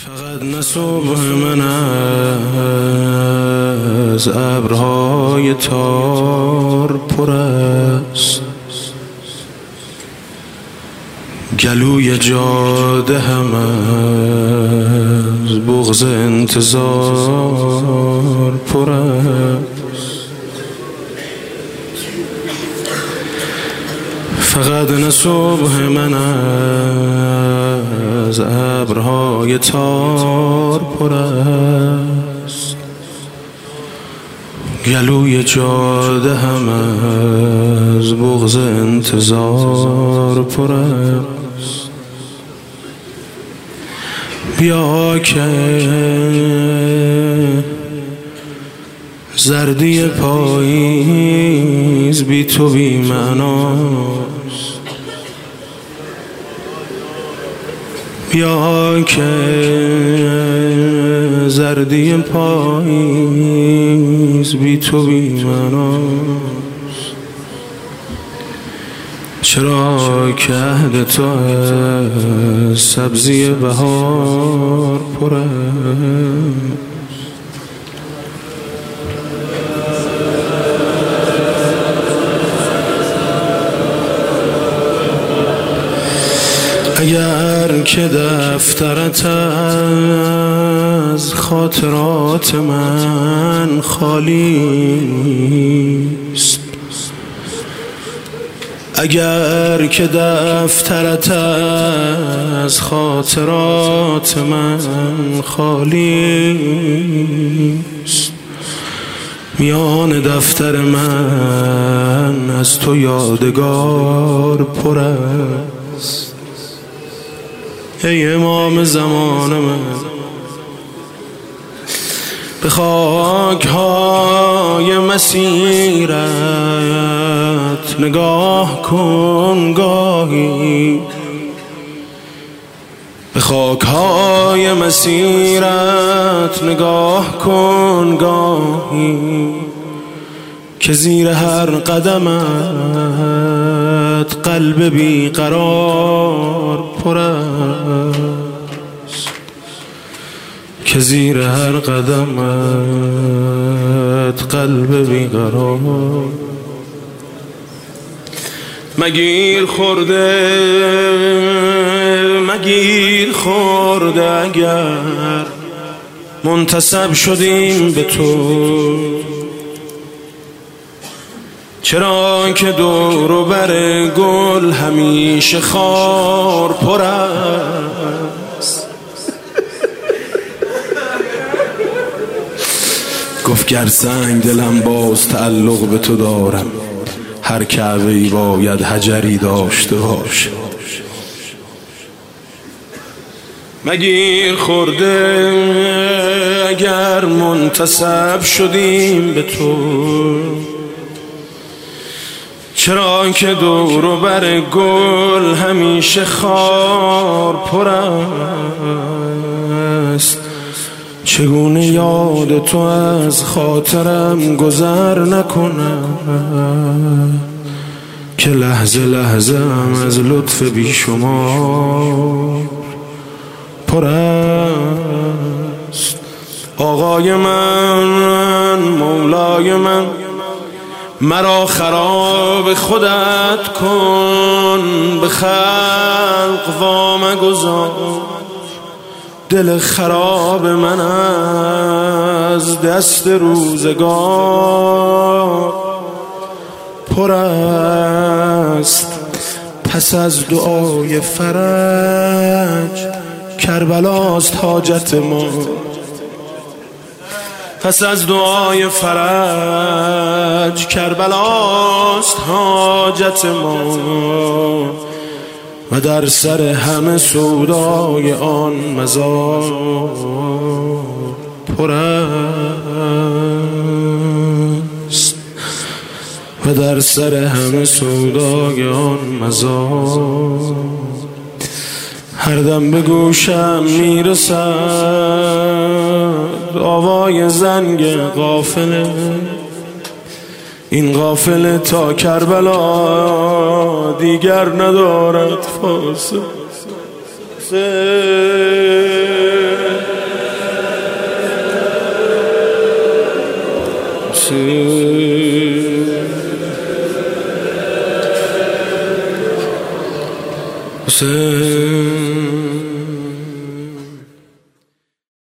فقط نه صبح من از ابرهای تار پر است، گلوی جاده هم از بغض انتظار پر است. فقط نه صبح من از ابرهای تار پر است، گلوی جاده هم از بغض انتظار پر است. بیا که زردی پاییز بی تو بی معناست. بیا که زردی پاییز بی تو بی معناست. چرا که عهد تو از سبزی بهار پر است. اگر که دفترت از خاطرات من خالی است، اگر که دفترت از خاطرات من خالی است، میان دفتر من از تو یادگار پر است. ای امام زمان من، به خاک‌های مسیرت نگاه کن گاهی، به خاک‌های مسیرت نگاه کن گاهی، که زیر هر قدمت قلب بیقرار پر است، که زیر هر قدمت قلب بیقرار. مگیر خورده اگر منتسب شدیم به تو، چرا که دور و بر گل همیشه خار پر است. گفت گر سنگ دلم باز تعلق به تو دارم، هر کعبه‌ای باید حجری داشته باشه. مگیر خورده اگر منتسب شدیم به تو، چرا که دور و بر گل همیشه خار پر است. چگونه یاد تو از خاطرم گذر نکنم، که لحظه لحظه هم از لطف بیشمار پر است. آقای من، مولای من، مرا خراب خودت کن، به خلق وام گذار. دل خراب من از دست روزگار پر است. پس از دعای فرج کربلاست حاجت ما، پس از دعای فرج کربلاست حاجت ما، و در سر همه سودای آن مزار پر است، و در سر همه سودای آن مزار. هر دم به گوشم میرسد آوای زنگ قافله، این قافله تا کربلا دیگر ندارد فاصله. حسین